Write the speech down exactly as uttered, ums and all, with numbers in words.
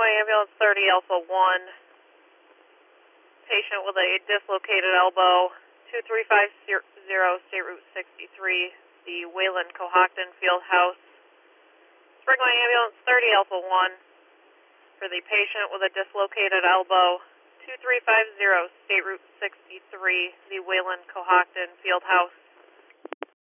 Springway Ambulance thirty Alpha one. Patient with a dislocated elbow, two three five zero State Route sixty-three, the Wayland Cohocton Field House. Springway Ambulance thirty Alpha one for the patient with a dislocated elbow, two three five zero State Route sixty-three, the Wayland Cohocton Field House.